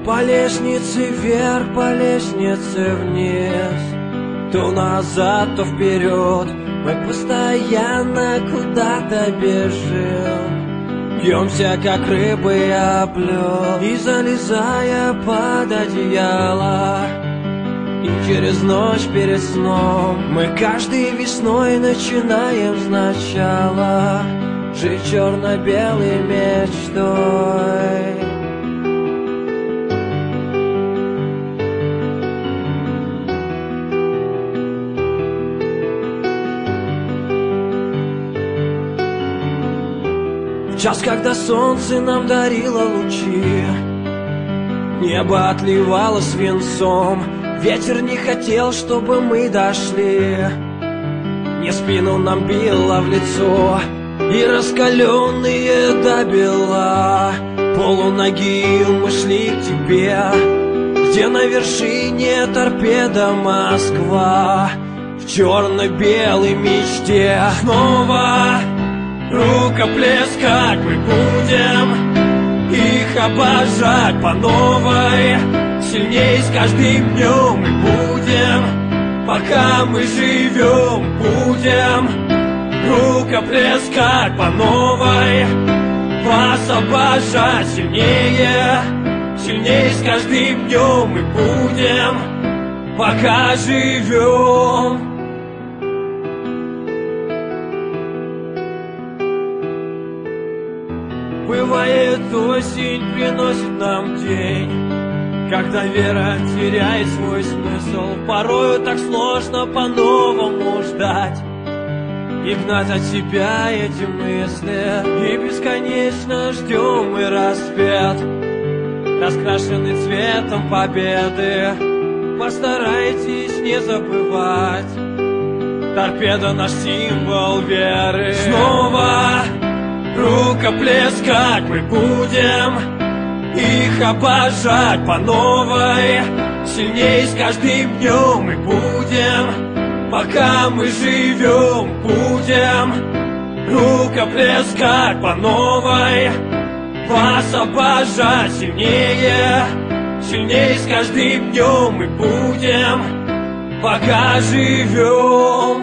По лестнице вверх, по лестнице вниз, то назад, то вперед. Мы постоянно куда-то бежим, бьемся, как рыбы об лед, и залезая под одеяло, и через ночь перед сном мы каждой весной начинаем сначала жить черно-белой мечтой. В час, когда солнце нам дарило лучи, небо отливало свинцом, ветер не хотел, чтобы мы дошли, не спину нам било в лицо, и раскаленные до бела полуноги мы шли к тебе, где на вершине торпеда Москва в черно-белой мечте. Снова рукоплескать мы будем, их обожать по новой, сильней с каждым днем мы будем, пока мы живем, будем рукоплескать по новой, вас обожать сильнее, сильней с каждым днем мы будем, пока живем. Бывает, осень приносит нам день, когда вера теряет свой смысл. Порою так сложно по-новому ждать и гнать от себя эти мысли. И бесконечно ждем мы рассвет, раскрашенный цветом победы. Постарайтесь не забывать, торпеда наш символ веры. Снова рукоплескать мы будем, их обожать по новой, сильней с каждым днем мы будем, пока мы живем, будем рукоплескать по новой, вас обожать сильнее, сильней с каждым днем мы будем, пока живем.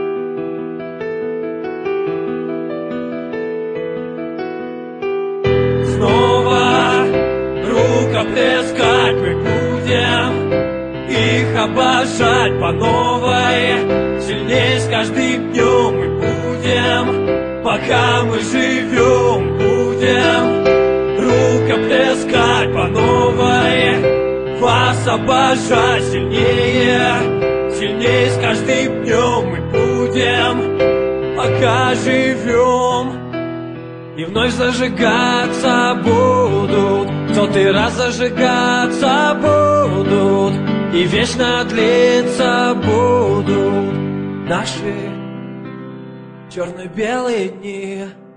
Снова рукоплескать мы будем, их обожать по новой, сильней с каждым днем мы будем, пока мы живем, будем рукоплескать по новой, вас обожать сильнее, сильней с каждым днем мы будем, пока живем. И вновь зажигаться будут, в сотый раз зажигаться будут, и вечно длиться будут наши черно-белые дни.